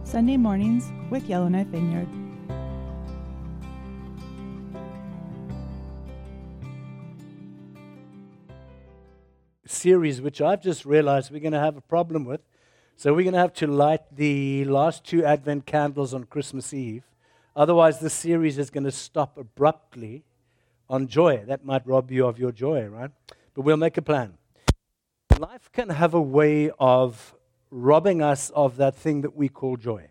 Sunday mornings with Yellowknife Vineyard. Series, which I've just realized we're going to have a problem with. So we're going to have to light the last 2 Advent candles on Christmas Eve. Otherwise, this series is going to stop abruptly on joy. That might rob you of your joy, right? But we'll make a plan. Life can have a way of robbing us of that thing that we call joy.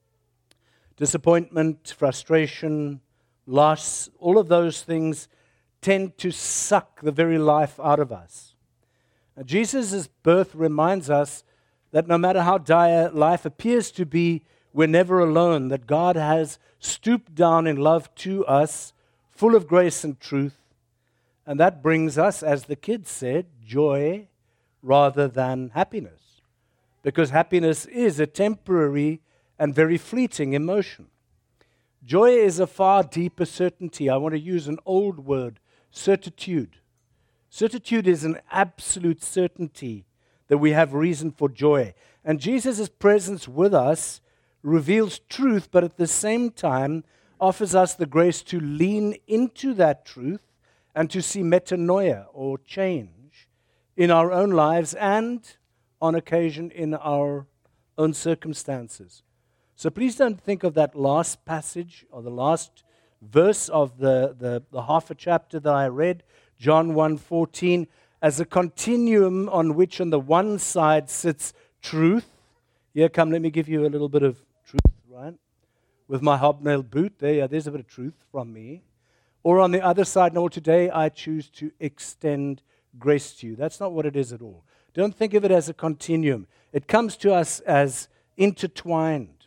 Disappointment, frustration, loss, all of those things tend to suck the very life out of us. Now, Jesus' birth reminds us that no matter how dire life appears to be, we're never alone, that God has stooped down in love to us, full of grace and truth, and that brings us, as the kids said, joy rather than happiness. Because happiness is a temporary and very fleeting emotion. Joy is a far deeper certainty. I want to use an old word, certitude. Certitude is an absolute certainty that we have reason for joy. And Jesus' presence with us reveals truth, but at the same time offers us the grace to lean into that truth and to see metanoia, or change, in our own lives and, on occasion, in our own circumstances. So please don't think of that last passage or the last verse of the half a chapter that I read, John 1:14, as a continuum on which on the one side sits truth. Here, come, let me give you a little bit of truth, right? With my hobnail boot, there's a bit of truth from me. Or on the other side, no, today I choose to extend grace to you. That's not what it is at all. Don't think of it as a continuum. It comes to us as intertwined.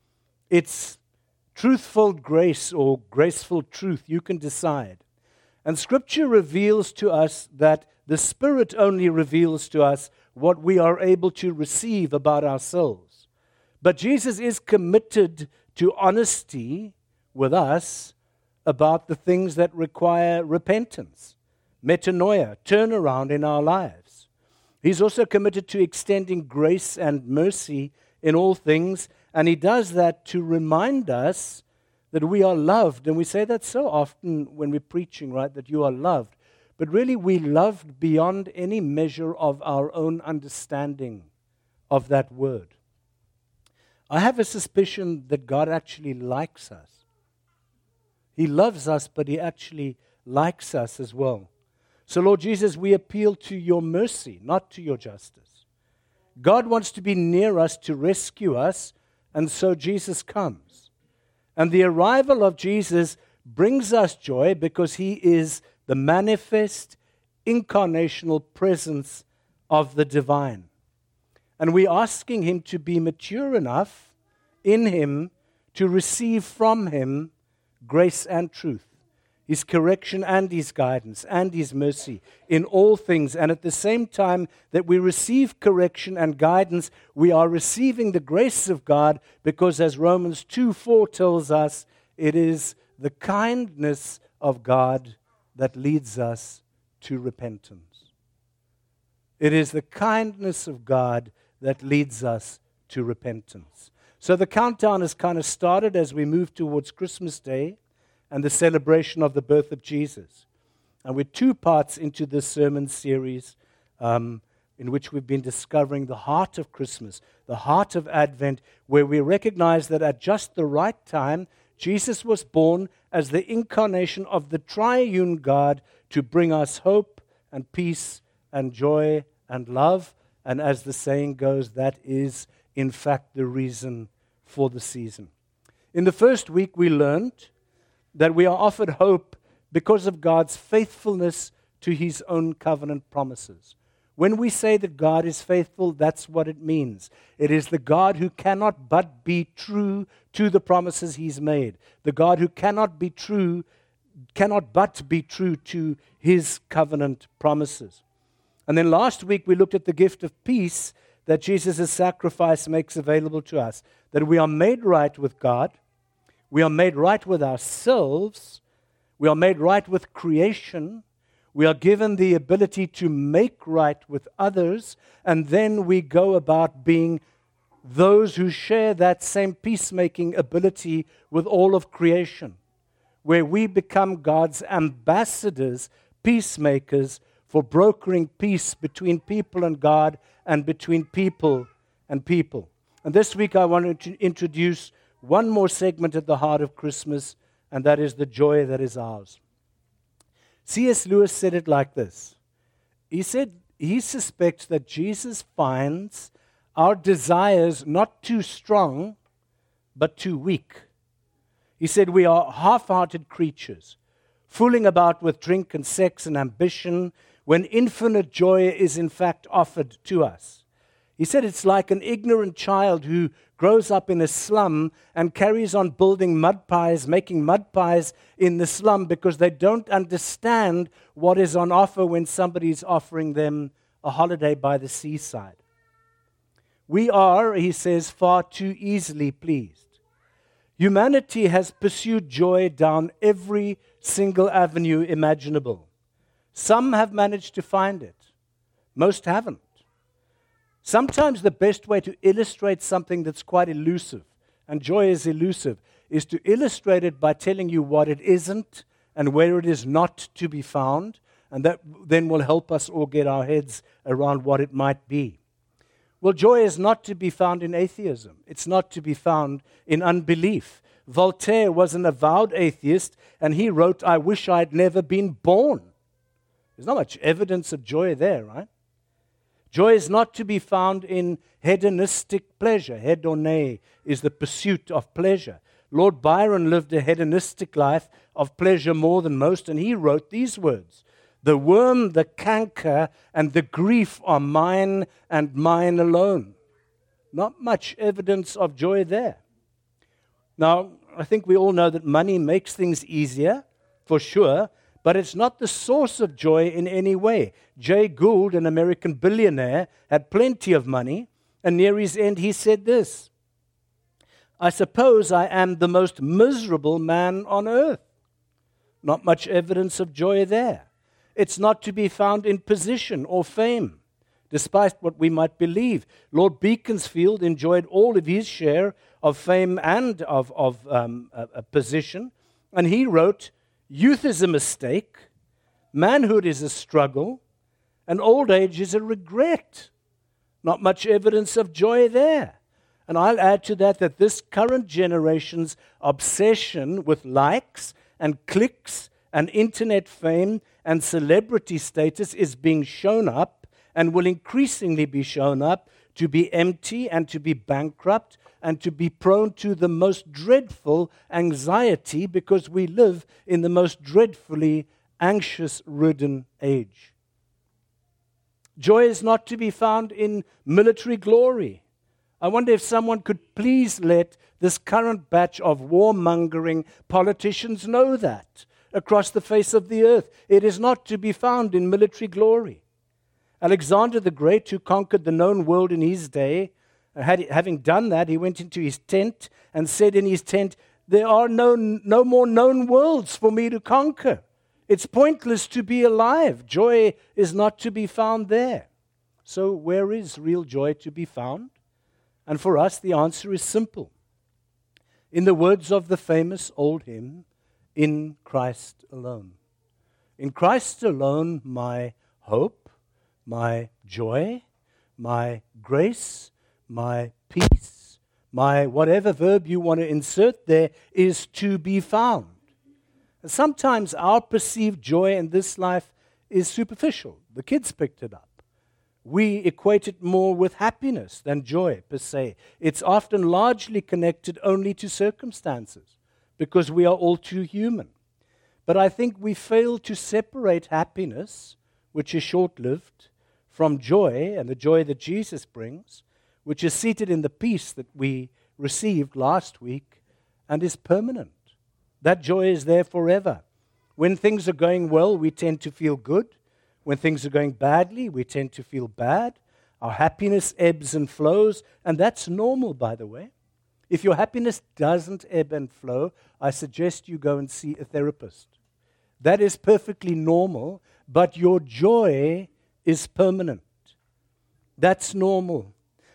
It's truthful grace or graceful truth. You can decide. And Scripture reveals to us that the Spirit only reveals to us what we are able to receive about ourselves. But Jesus is committed to honesty with us about the things that require repentance, metanoia, turnaround in our lives. He's also committed to extending grace and mercy in all things, and He does that to remind us that we are loved. And we say that so often when we're preaching, right, that you are loved. But really, we loved beyond any measure of our own understanding of that word. I have a suspicion that God actually likes us. He loves us, but He actually likes us as well. So, Lord Jesus, we appeal to your mercy, not to your justice. God wants to be near us to rescue us, and so Jesus comes. And the arrival of Jesus brings us joy because He is the manifest, incarnational presence of the divine. And we're asking Him to be mature enough in Him to receive from Him grace and truth, His correction and His guidance and His mercy in all things. And at the same time that we receive correction and guidance, we are receiving the grace of God because, as Romans 2:4 tells us, it is the kindness of God that leads us to repentance. It is the kindness of God that leads us to repentance. So the countdown has kind of started as we move towards Christmas Day and the celebration of the birth of Jesus. And we're 2 parts into this sermon series in which we've been discovering the heart of Christmas, the heart of Advent, where we recognize that at just the right time, Jesus was born as the incarnation of the triune God to bring us hope and peace and joy and love. And as the saying goes, that is, in fact, the reason for the season. In the first week, we learned that we are offered hope because of God's faithfulness to His own covenant promises. When we say that God is faithful, that's what it means. It is the God who cannot but be true to the promises He's made. The God who cannot but be true to His covenant promises. And then last week we looked at the gift of peace that Jesus' sacrifice makes available to us. That we are made right with God. We are made right with ourselves. We are made right with creation. We are given the ability to make right with others, and then we go about being those who share that same peacemaking ability with all of creation, where we become God's ambassadors, peacemakers, for brokering peace between people and God and between people and people. And this week I wanted to introduce one more segment at the heart of Christmas, and that is the joy that is ours. C.S. Lewis said it like this. He said he suspects that Jesus finds our desires not too strong, but too weak. He said we are half-hearted creatures, fooling about with drink and sex and ambition, when infinite joy is in fact offered to us. He said it's like an ignorant child who grows up in a slum and carries on building mud pies, making mud pies in the slum because they don't understand what is on offer when somebody's offering them a holiday by the seaside. We are, he says, far too easily pleased. Humanity has pursued joy down every single avenue imaginable. Some have managed to find it. Most haven't. Sometimes the best way to illustrate something that's quite elusive, and joy is elusive, is to illustrate it by telling you what it isn't and where it is not to be found, and that then will help us all get our heads around what it might be. Well, joy is not to be found in atheism. It's not to be found in unbelief. Voltaire was an avowed atheist, and he wrote, "I wish I'd never been born." There's not much evidence of joy there, right? Joy is not to be found in hedonistic pleasure. Hedone is the pursuit of pleasure. Lord Byron lived a hedonistic life of pleasure more than most, and he wrote these words: "The worm, the canker, and the grief are mine and mine alone." Not much evidence of joy there. Now, I think we all know that money makes things easier, for sure, but it's not the source of joy in any way. Jay Gould, an American billionaire, had plenty of money, and near his end he said this: "I suppose I am the most miserable man on earth." Not much evidence of joy there. It's not to be found in position or fame, despite what we might believe. Lord Beaconsfield enjoyed all of his share of fame and of a position, and he wrote, "Youth is a mistake, manhood is a struggle, and old age is a regret." Not much evidence of joy there. And I'll add to that this current generation's obsession with likes and clicks and internet fame and celebrity status is being shown up and will increasingly be shown up to be empty and to be bankrupt and to be prone to the most dreadful anxiety, because we live in the most dreadfully anxious-ridden age. Joy is not to be found in military glory. I wonder if someone could please let this current batch of warmongering politicians know that across the face of the earth. It is not to be found in military glory. Alexander the Great, who conquered the known world in his day, having done that, he went into his tent and said in his tent, "There are no more known worlds for me to conquer. It's pointless to be alive. Joy is not to be found there." So where is real joy to be found? And for us, the answer is simple. In the words of the famous old hymn, "In Christ alone." In Christ alone, my hope, my joy, my grace, my peace, my whatever verb you want to insert there is to be found. And sometimes our perceived joy in this life is superficial. The kids picked it up. We equate it more with happiness than joy per se. It's often largely connected only to circumstances because we are all too human. But I think we fail to separate happiness, which is short-lived, from joy, and the joy that Jesus brings, which is seated in the peace that we received last week and is permanent. That joy is there forever. When things are going well, we tend to feel good. When things are going badly, we tend to feel bad. Our happiness ebbs and flows, and that's normal, by the way. If your happiness doesn't ebb and flow, I suggest you go and see a therapist. That is perfectly normal, but your joy is permanent. That's normal.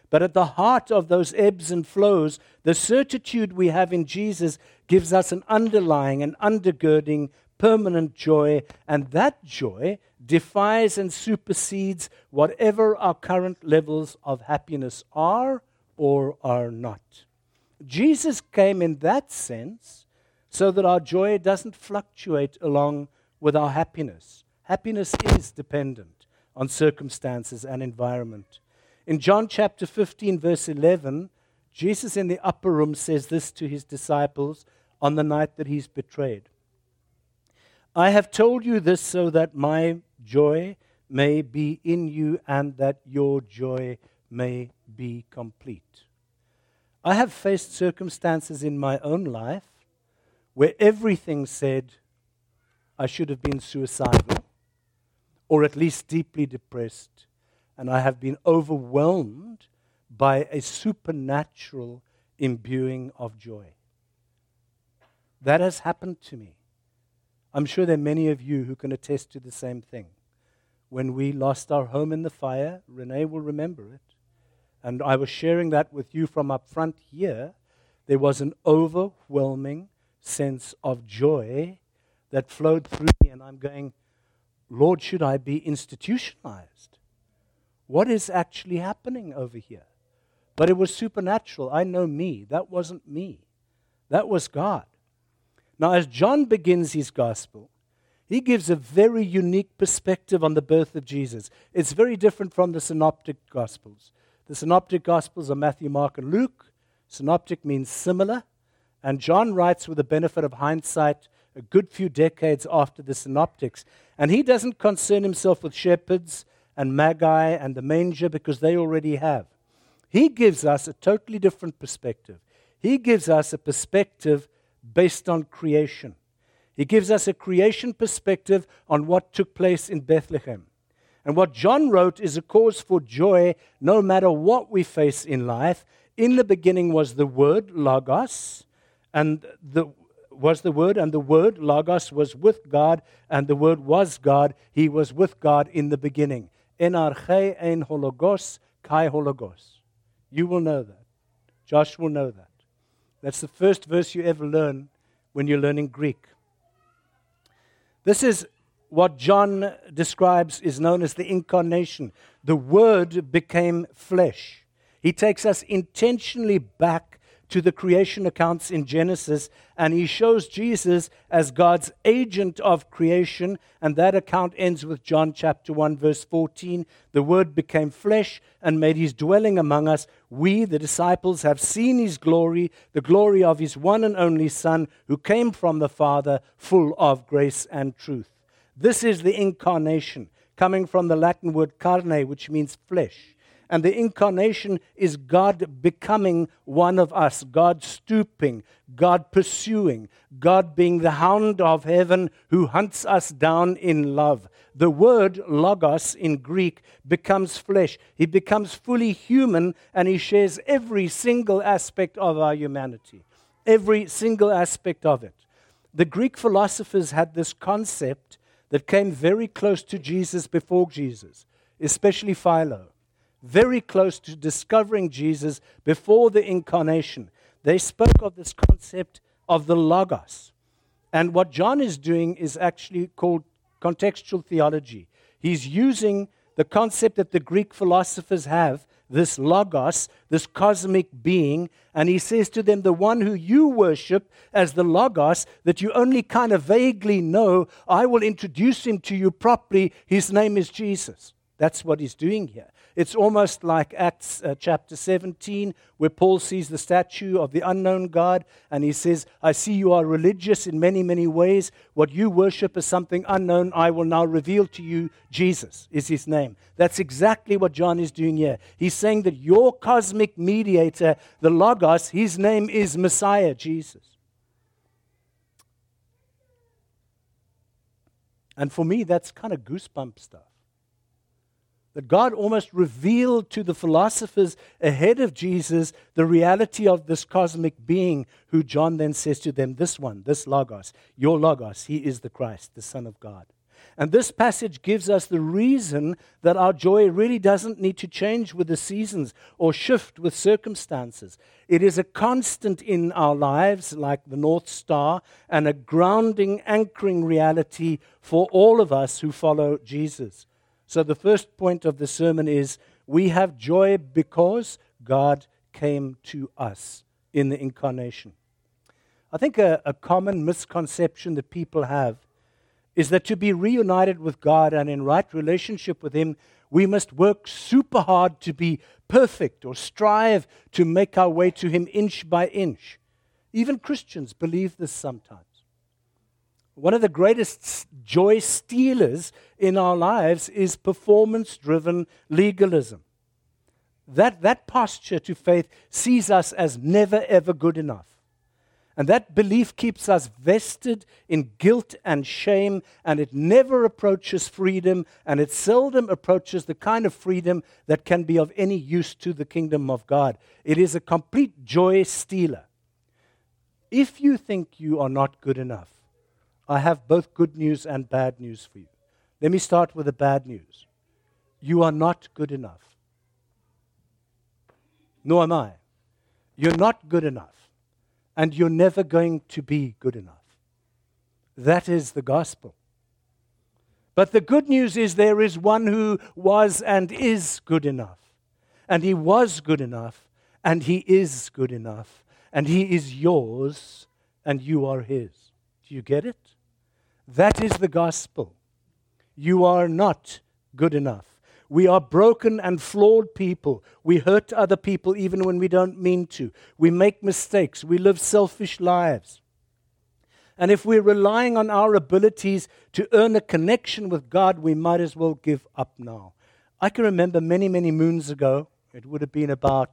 But at the heart of those ebbs and flows, the certitude we have in Jesus gives us an underlying and undergirding permanent joy, and that joy defies and supersedes whatever our current levels of happiness are or are not. Jesus came in that sense so that our joy doesn't fluctuate along with our happiness. Happiness is dependent on circumstances and environment. In John chapter 15, verse 11, Jesus in the upper room says this to his disciples on the night that he's betrayed. I have told you this so that my joy may be in you and that your joy may be complete. I have faced circumstances in my own life where everything said I should have been suicidal or at least deeply depressed, and I have been overwhelmed by a supernatural imbuing of joy. That has happened to me. I'm sure there are many of you who can attest to the same thing. When we lost our home in the fire, Renee will remember it, and I was sharing that with you from up front here. There was an overwhelming sense of joy that flowed through me, and I'm going, Lord, should I be institutionalized? What is actually happening over here? But it was supernatural. I know me. That wasn't me. That was God. Now, as John begins his gospel, he gives a very unique perspective on the birth of Jesus. It's very different from the synoptic gospels. The synoptic gospels are Matthew, Mark, and Luke. Synoptic means similar. And John writes with the benefit of hindsight a good few decades after the synoptics. And he doesn't concern himself with shepherds and magi and the manger because they already have. He gives us a totally different perspective. He gives us a perspective based on creation. He gives us a creation perspective on what took place in Bethlehem. And what John wrote is a cause for joy no matter what we face in life. In the beginning was the Word, Logos, and the Word, Logos, was with God, and the Word was God. He was with God in the beginning. En arche ein hologos, kai hologos. You will know that. Josh will know that. That's the first verse you ever learn when you're learning Greek. This is what John describes is known as the incarnation. The Word became flesh. He takes us intentionally back to the creation accounts in Genesis, and he shows Jesus as God's agent of creation, and that account ends with John chapter 1, verse 14. The Word became flesh and made his dwelling among us. We, the disciples, have seen his glory, the glory of his one and only Son, who came from the Father, full of grace and truth. This is the incarnation, coming from the Latin word carne, which means flesh. And the incarnation is God becoming one of us, God stooping, God pursuing, God being the hound of heaven who hunts us down in love. The word logos in Greek becomes flesh. He becomes fully human, and he shares every single aspect of our humanity, every single aspect of it. The Greek philosophers had this concept that came very close to Jesus before Jesus, especially Philo. Very close to discovering Jesus before the incarnation. They spoke of this concept of the Logos. And what John is doing is actually called contextual theology. He's using the concept that the Greek philosophers have, this Logos, this cosmic being, and he says to them, the one who you worship as the Logos, that you only kind of vaguely know, I will introduce him to you properly. His name is Jesus. That's what he's doing here. It's almost like Acts chapter 17, where Paul sees the statue of the unknown God, and he says, I see you are religious in many, many ways. What you worship is something unknown. I will now reveal to you Jesus is his name. That's exactly what John is doing here. He's saying that your cosmic mediator, the Logos, his name is Messiah, Jesus. And for me, that's kind of goosebump stuff. That God almost revealed to the philosophers ahead of Jesus the reality of this cosmic being, who John then says to them, this one, this Logos, your Logos, he is the Christ, the Son of God. And this passage gives us the reason that our joy really doesn't need to change with the seasons or shift with circumstances. It is a constant in our lives, like the North Star, and a grounding, anchoring reality for all of us who follow Jesus. So the first point of the sermon is, we have joy because God came to us in the incarnation. I think a common misconception that people have is that to be reunited with God and in right relationship with Him, we must work super hard to be perfect or strive to make our way to Him inch by inch. Even Christians believe this sometimes. One of the greatest joy stealers in our lives is performance-driven legalism. That posture to faith sees us as never, ever good enough. And that belief keeps us vested in guilt and shame, and it never approaches freedom, and it seldom approaches the kind of freedom that can be of any use to the kingdom of God. It is a complete joy stealer. If you think you are not good enough, I have both good news and bad news for you. Let me start with the bad news. You are not good enough. Nor am I. You're not good enough. And you're never going to be good enough. That is the gospel. But the good news is there is one who was and is good enough. And He was good enough, and He is good enough, and He is yours, and you are His. Do you get it? That is the gospel. You are not good enough. We are broken and flawed people. We hurt other people even when we don't mean to. We make mistakes. We live selfish lives. And if we're relying on our abilities to earn a connection with God, we might as well give up now. I can remember many, many moons ago, it would have been about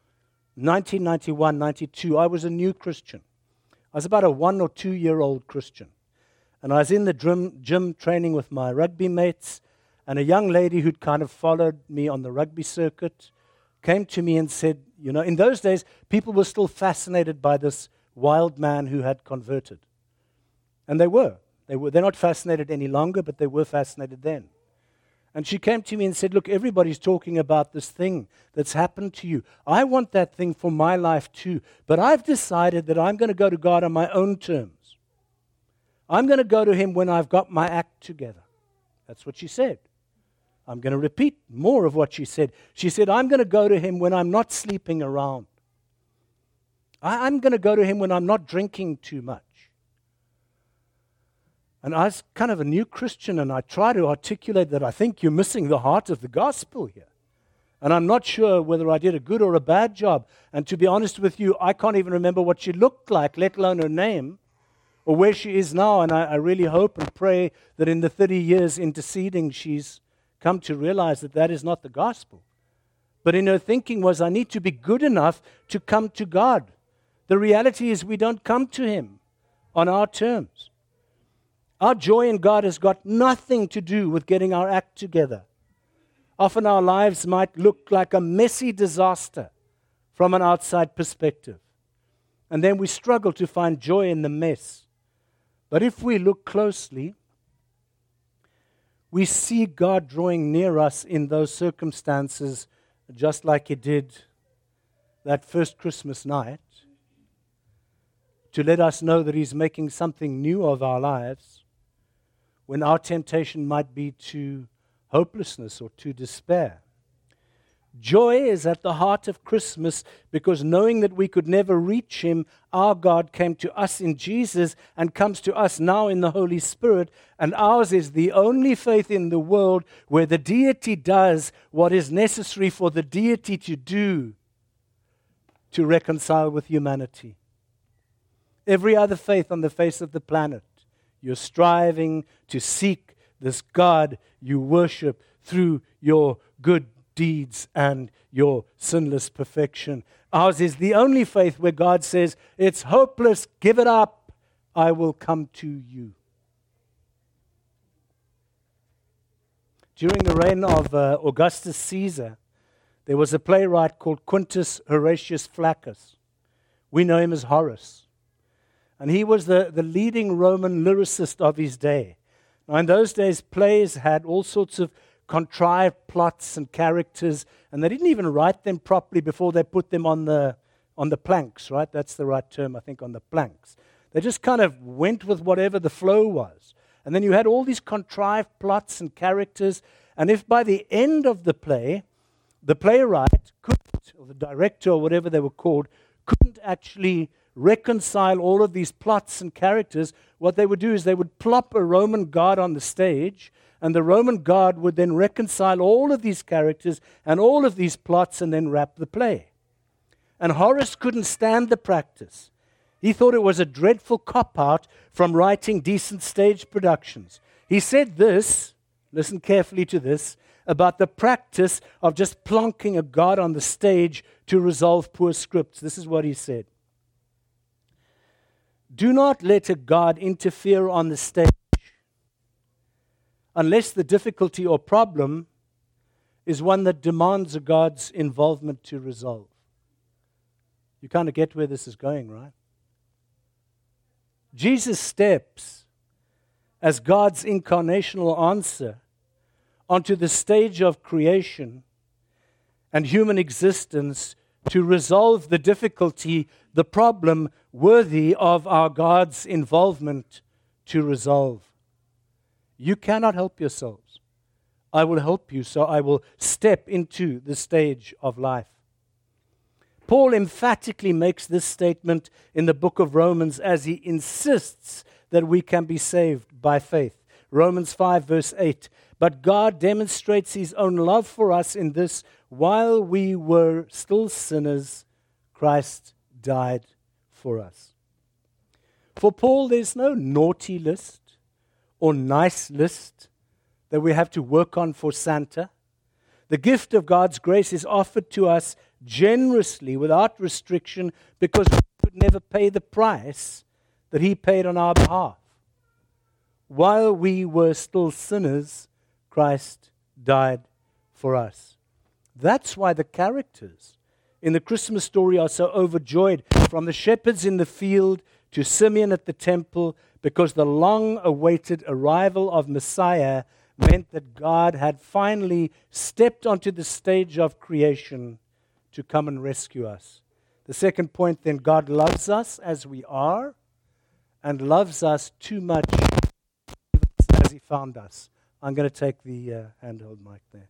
1991, 92, I was a new Christian. I was about a 1 or 2 year old Christian. And I was in the gym training with my rugby mates. And a young lady who'd kind of followed me on the rugby circuit came to me and said, you know, in those days, people were still fascinated by this wild man who had converted. And they were. They're not fascinated any longer, but they were fascinated then. And she came to me and said, look, everybody's talking about this thing that's happened to you. I want that thing for my life too. But I've decided that I'm going to go to God on my own terms. I'm going to go to Him when I've got my act together. That's what she said. I'm going to repeat more of what she said. She said, I'm going to go to Him when I'm not sleeping around. I'm going to go to Him when I'm not drinking too much. And I was kind of a new Christian, and I try to articulate that I think you're missing the heart of the gospel here. And I'm not sure whether I did a good or a bad job. And to be honest with you, I can't even remember what she looked like, let alone her name, or where she is now. And I really hope and pray that in the 30 years interceding, she's come to realize that that is not the gospel. But in her thinking was, I need to be good enough to come to God. The reality is we don't come to Him on our terms. Our joy in God has got nothing to do with getting our act together. Often our lives might look like a messy disaster from an outside perspective. And then we struggle to find joy in the mess. But if we look closely, we see God drawing near us in those circumstances, just like He did that first Christmas night, to let us know that He's making something new of our lives when our temptation might be to hopelessness or to despair. Joy is at the heart of Christmas because knowing that we could never reach Him, our God came to us in Jesus and comes to us now in the Holy Spirit, and ours is the only faith in the world where the deity does what is necessary for the deity to do to reconcile with humanity. Every other faith on the face of the planet, you're striving to seek this God you worship through your good deeds and your sinless perfection. Ours is the only faith where God says, it's hopeless, give it up, I will come to you. During the reign of Augustus Caesar, there was a playwright called Quintus Horatius Flaccus. We know him as Horace. And he was the leading Roman lyricist of his day. Now, in those days, plays had all sorts of contrived plots and characters, and they didn't even write them properly before they put them on the planks, right? That's the right term, I think, on the planks. They just kind of went with whatever the flow was. And then you had all these contrived plots and characters, and if by the end of the play, the playwright couldn't, or the director, or whatever they were called, couldn't actually reconcile all of these plots and characters, what they would do is they would plop a Roman guard on the stage, and the Roman guard would then reconcile all of these characters and all of these plots and then wrap the play. And Horace couldn't stand the practice. He thought it was a dreadful cop-out from writing decent stage productions. He said this, listen carefully to this, about the practice of just plonking a god on the stage to resolve poor scripts. This is what he said. Do not let a god interfere on the stage unless the difficulty or problem is one that demands a god's involvement to resolve. You kind of get where this is going, right? Jesus steps as God's incarnational answer onto the stage of creation and human existence to resolve the difficulty, the problem worthy of our God's involvement to resolve. You cannot help yourselves. I will help you, so I will step into the stage of life. Paul emphatically makes this statement in the book of Romans as he insists that we can be saved by faith. Romans 5 verse 8. But God demonstrates his own love for us in this: while we were still sinners, Christ died for us. For Paul, there's no naughty list or nice list that we have to work on for Santa. The gift of God's grace is offered to us generously, without restriction, because we could never pay the price that he paid on our behalf. While we were still sinners, Christ died for us. That's why the characters in the Christmas story are so overjoyed, from the shepherds in the field to Simeon at the temple, because the long-awaited arrival of Messiah meant that God had finally stepped onto the stage of creation to come and rescue us. The second point then, God loves us as we are and loves us too much as he found us. I'm going to take the handheld mic there.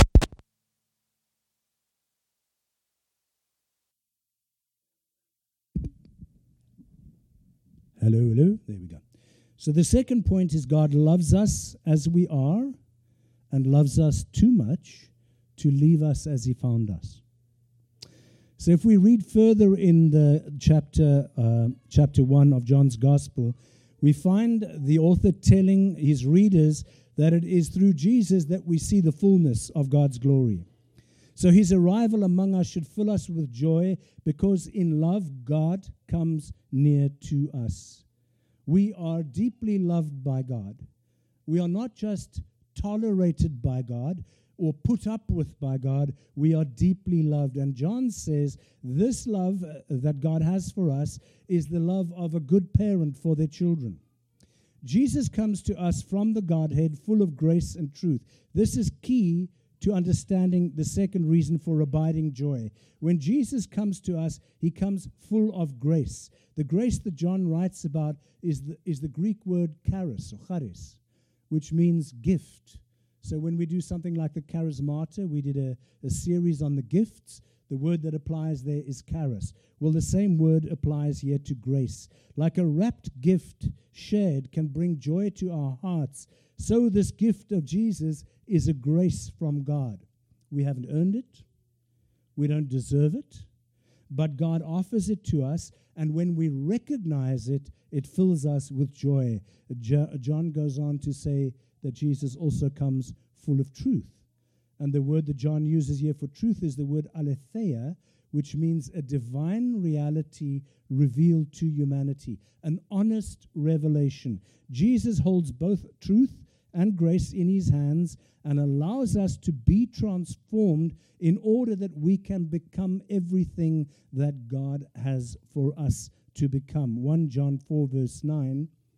Hello, hello. There we go. So the second point is God loves us as we are and loves us too much to leave us as he found us. So if we read further in the chapter 1 of John's Gospel, we find the author telling his readers that it is through Jesus that we see the fullness of God's glory. So his arrival among us should fill us with joy, because in love God comes near to us. We are deeply loved by God. We are not just tolerated by God or put up with by God. We are deeply loved. And John says this love that God has for us is the love of a good parent for their children. Jesus comes to us from the Godhead, full of grace and truth. This is key to understanding the second reason for abiding joy. When Jesus comes to us, he comes full of grace. The grace that John writes about is the Greek word charis, or charis, which means gift. So when we do something like the Charismata, we did a series on the gifts. The word that applies there is charis. Well, the same word applies here to grace. Like a wrapped gift shared can bring joy to our hearts, so this gift of Jesus is a grace from God. We haven't earned it. We don't deserve it. But God offers it to us, and when we recognize it, it fills us with joy. John goes on to say that Jesus also comes full of truth. And the word that John uses here for truth is the word aletheia, which means a divine reality revealed to humanity, an honest revelation. Jesus holds both truth and grace in his hands and allows us to be transformed in order that we can become everything that God has for us to become. 1 John 4 verse 9,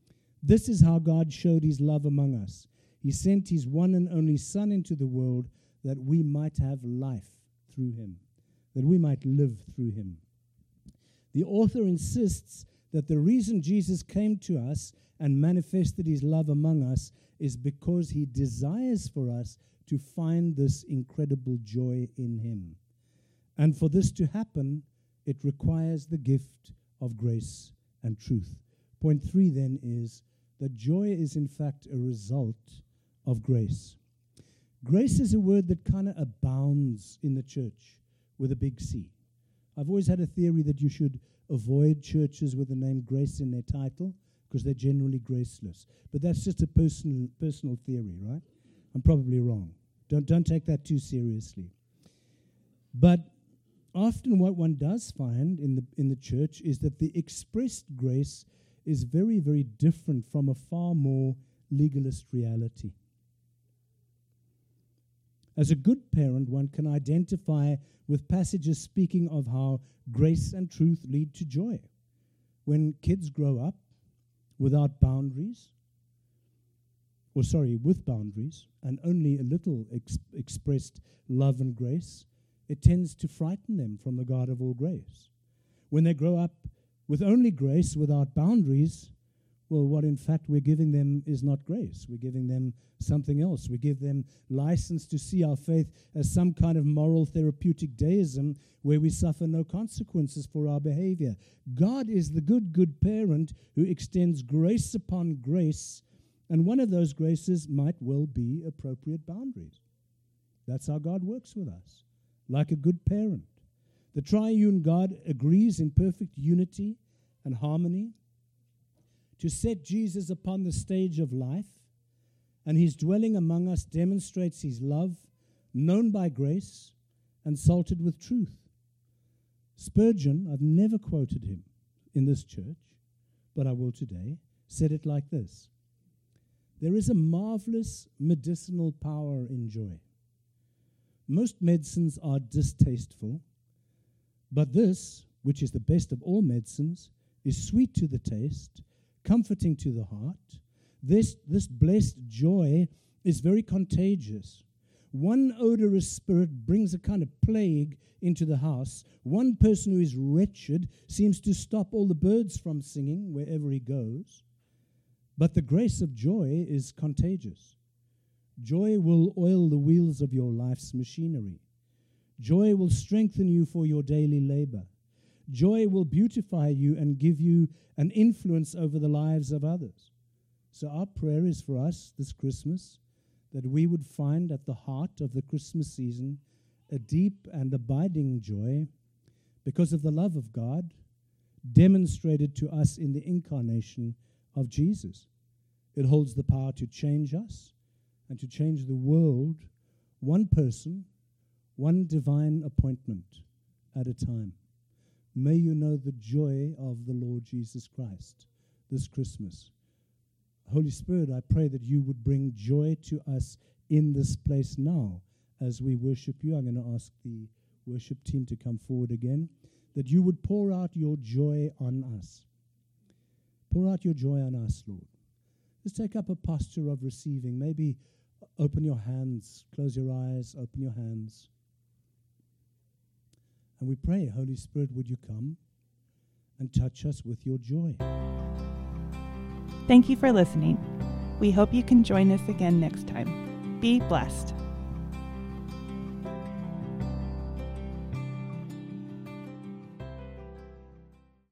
This is how God showed his love among us. He sent his one and only Son into the world that we might have life through him, that we might live through him. The author insists that the reason Jesus came to us and manifested his love among us is because he desires for us to find this incredible joy in him. And for this to happen, it requires the gift of grace and truth. Point 3 then is that joy is in fact a result of grace. Grace is a word that kind of abounds in the church with a big C. I've always had a theory that you should avoid churches with the name grace in their title because they're generally graceless. But that's just a personal theory, right? I'm probably wrong. Don't take that too seriously. But often what one does find in the church is that the expressed grace is very, very different from a far more legalist reality. As a good parent, one can identify with passages speaking of how grace and truth lead to joy. When kids grow up without boundaries, with boundaries, and only a little expressed love and grace, it tends to frighten them from the God of all grace. When they grow up with only grace without boundaries, well, what in fact we're giving them is not grace. We're giving them something else. We give them license to see our faith as some kind of moral therapeutic deism where we suffer no consequences for our behavior. God is the good parent who extends grace upon grace, and one of those graces might well be appropriate boundaries. That's how God works with us, like a good parent. The triune God agrees in perfect unity and harmony to set Jesus upon the stage of life, and his dwelling among us demonstrates his love, known by grace and salted with truth. Spurgeon, I've never quoted him in this church, but I will today, said it like this: there is a marvelous medicinal power in joy. Most medicines are distasteful, but this, which is the best of all medicines, is sweet to the taste, comforting to the heart. This blessed joy is very contagious. One odorous spirit brings a kind of plague into the house. One person who is wretched seems to stop all the birds from singing wherever he goes. But the grace of joy is contagious. Joy will oil the wheels of your life's machinery. Joy will strengthen you for your daily labor. Joy will beautify you and give you an influence over the lives of others. So our prayer is for us this Christmas that we would find at the heart of the Christmas season a deep and abiding joy because of the love of God demonstrated to us in the incarnation of Jesus. It holds the power to change us and to change the world, one person, one divine appointment at a time. May you know the joy of the Lord Jesus Christ this Christmas. Holy Spirit, I pray that you would bring joy to us in this place now as we worship you. I'm going to ask the worship team to come forward again, that you would pour out your joy on us. Pour out your joy on us, Lord. Let's take up a posture of receiving. Maybe open your hands, close your eyes, open your hands. And we pray, Holy Spirit, would you come and touch us with your joy? Thank you for listening. We hope you can join us again next time. Be blessed.